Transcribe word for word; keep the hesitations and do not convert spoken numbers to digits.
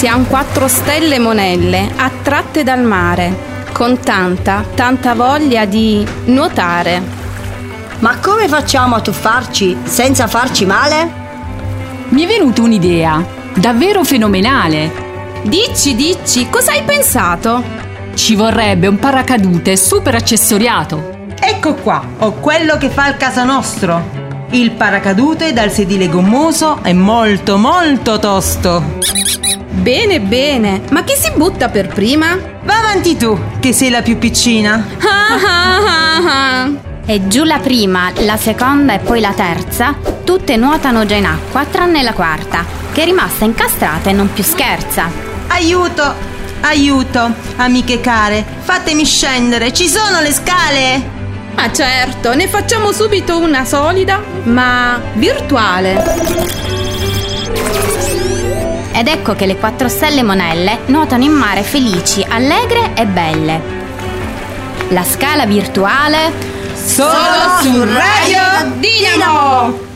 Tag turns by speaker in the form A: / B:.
A: Siamo quattro stelle monelle attratte dal mare, con tanta, tanta voglia di nuotare.
B: Ma come facciamo a tuffarci senza farci male?
C: Mi è venuta un'idea, davvero fenomenale.
A: Dici, dici, cosa hai pensato?
C: Ci vorrebbe un paracadute super accessoriato.
D: Ecco qua, ho quello che fa il caso nostro. Il paracadute dal sedile gommoso è molto molto tosto.
A: Bene, bene, ma chi si butta per prima?
D: Va avanti tu, che sei la più piccina.
A: Ah, ah, ah, ah.
E: E giù la prima, la seconda e poi la terza, tutte nuotano già in acqua, tranne la quarta, che è rimasta incastrata e non più scherza.
D: Aiuto, aiuto, amiche care, fatemi scendere, ci sono le scale!
A: Ah certo, ne facciamo subito una solida, ma virtuale.
E: Ed ecco che le quattro stelle monelle nuotano in mare felici, allegre e belle. La scala virtuale
D: solo su Radio Dinamo!